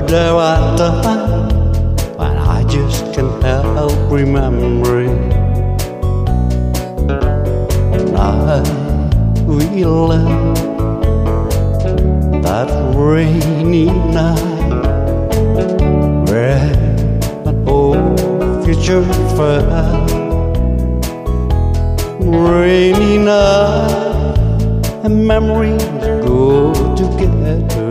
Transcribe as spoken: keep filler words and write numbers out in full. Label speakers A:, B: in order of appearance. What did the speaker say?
A: there at the time, but I just can't help remembering. I will love that rainy night where an old future fell. Rainy night and memories go together.